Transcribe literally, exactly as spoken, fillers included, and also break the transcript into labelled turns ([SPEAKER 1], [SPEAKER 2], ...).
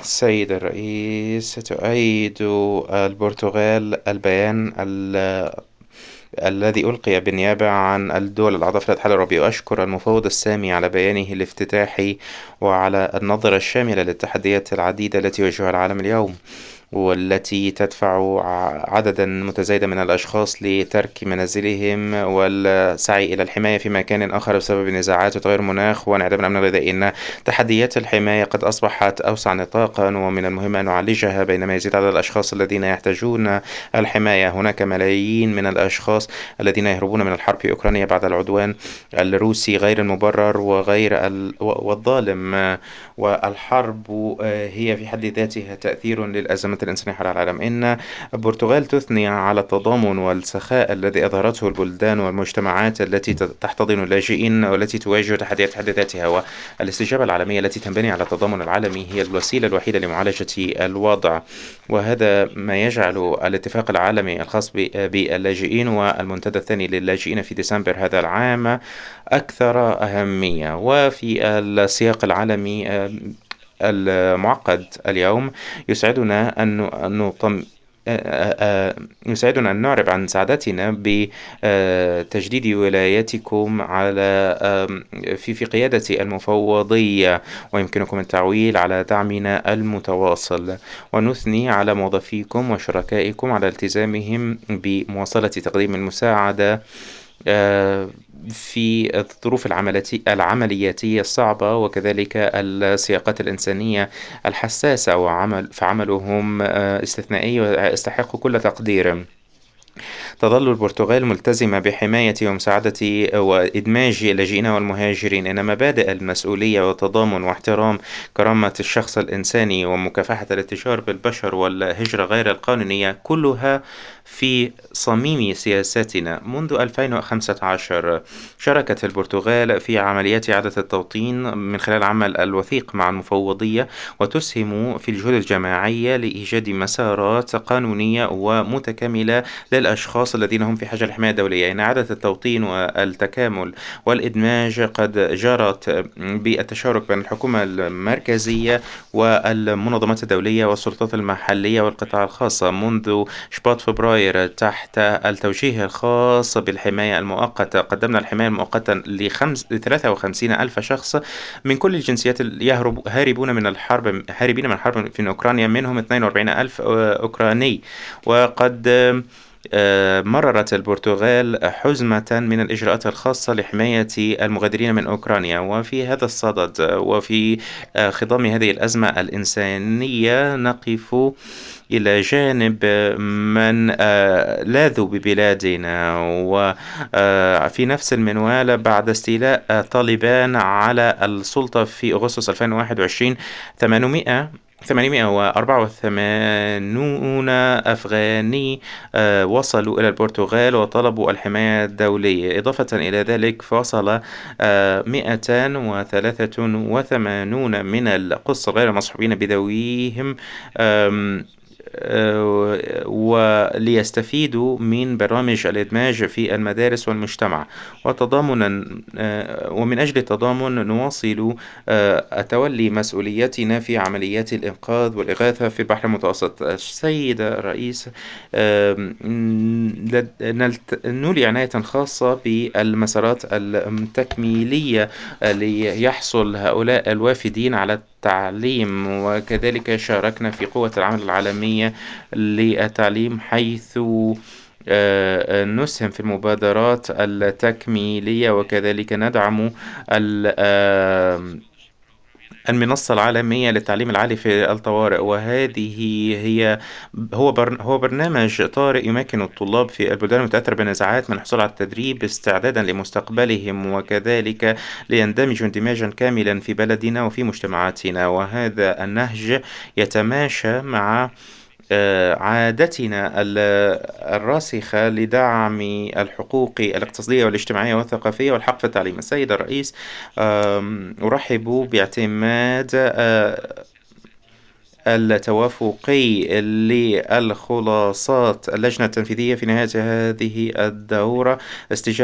[SPEAKER 1] السيد الرئيس، تؤيد البرتغال البيان ال- الذي ألقي بالنيابة عن الدول الأعضاء في الاتحاد الأوروبي. وأشكر المفوض السامي على بيانه الافتتاحي وعلى النظرة الشاملة للتحديات العديدة التي يواجهها العالم اليوم، والتي تدفع عددا متزايدا من الأشخاص لترك منازلهم والسعي إلى الحماية في مكان آخر بسبب النزاعات وتغير المناخ وانعدام الأمن الغذائي. إن تحديات الحماية قد أصبحت أوسع نطاقا، ومن المهم أن نعالجها بينما يزيد عدد الأشخاص الذين يحتاجون الحماية. هناك ملايين من الأشخاص الذين يهربون من الحرب في أوكرانيا بعد العدوان الروسي غير المبرر وغير ال... والظالم. والحرب هي في حد ذاتها تأثير للأزمات الإنسانية حول العالم. إن البرتغال تثني على التضامن والسخاء الذي أظهرته البلدان والمجتمعات التي تحتضن اللاجئين والتي تواجه تحديات في حد ذاتها، والاستجابة العالمية التي تنبني على التضامن العالمي هي الوسيلة الوحيدة لمعالجة الوضع. وهذا ما يجعل الاتفاق العالمي الخاص باللاجئين والمنتدى الثاني للاجئين في ديسمبر هذا العام أكثر أهمية. وفي السياق العالمي المعقد اليوم، يسعدنا أن نطم يسعدنا أن نعرب عن سعادتنا بتجديد ولايتكم على في في قيادة المفوضية، ويمكنكم التعويل على دعمنا المتواصل. ونثني على موظفيكم وشركائكم على التزامهم بمواصلة تقديم المساعدة آه، في الظروف العملتي- العملياتية الصعبة، وكذلك السياقات الإنسانية الحساسة. وعمل فعملهم آه، استثنائي ويستحق كل تقدير. تظل البرتغال ملتزمة بحماية ومساعدة وإدماج اللاجئين والمهاجرين. إن مبادئ المسؤولية والتضامن واحترام كرامة الشخص الإنساني ومكافحة الاتجار بالبشر والهجرة غير القانونية كلها في صميم سياستنا. منذ ألفين وخمسة عشر شاركت البرتغال في عمليات إعادة التوطين من خلال العمل الوثيق مع المفوضية، وتسهم في الجهود الجماعية لإيجاد مسارات قانونية ومتكاملة للأشخاص الذين هم في حاجة للحماية الدولية. إن إعادة التوطين والتكامل والإدماج قد جرت بالتشارك بين الحكومة المركزية والمنظمات الدولية والسلطات المحلية والقطاع الخاص منذ شباط فبراير تحت التوجيه الخاص بالحماية المؤقتة. قدمنا الحماية المؤقتة لخمس ثلاثة وخمسين ألف شخص من كل الجنسيات يهرب هاربون من الحرب هاربين من الحرب في أوكرانيا، منهم اثنين وأربعين ألف أوكراني. وقد آه، مررت البرتغال حزمة من الإجراءات الخاصة لحماية المغادرين من أوكرانيا. وفي هذا الصدد وفي آه، خضم هذه الأزمة الإنسانية نقف إلى جانب من آه، لاذوا ببلادنا. وفي نفس المنوال بعد استيلاء آه، طالبان على السلطة في أغسطس ألفين وواحد وعشرين، ثمانمائة ثمانمائة وأربعة وثمانون أفغاني آه، وصلوا إلى البرتغال وطلبوا الحماية الدولية. إضافة إلى ذلك، فصل آه، مئتان وثلاثة وثمانون من القُدس غير المصحوبين بذويهم آم، آه، وليستفيدوا من برامج الإدماج في المدارس والمجتمع. وتضامنا آه، ومن أجل التضامن نواصل آه، تولي مسؤوليتنا في عمليات الإنقاذ والإغاثة في البحر المتوسط. السيد الرئيس، آم، لد- نلت- نولي عناية خاصة بالمسارات التكميلية ليحصل هؤلاء الوافدين على التعليم، وكذلك شاركنا في قوة العمل العالمية للتعليم، حيث آه، نسهم في المبادرات التكميلية، وكذلك ندعم ال- آم، المنصة العالمية للتعليم العالي في الطوارئ. وهذه هي هو بر... هو برنامج طارئ يمكن الطلاب في البلدان المتأثرة بالنزاعات من الحصول على التدريب استعدادا لمستقبلهم، وكذلك ليندمجوا اندماجا كاملا في بلدنا وفي مجتمعاتنا. وهذا النهج يتماشى مع آه، عادتنا ال- الراسخة لدعم الحقوق الاقتصادية والاجتماعية والثقافية والحق في التعليم. السيد الرئيس، آم، أرحب باعتماد آه، التوافقي للخلاصات اللجنة التنفيذية في نهاية هذه الدورة استجابة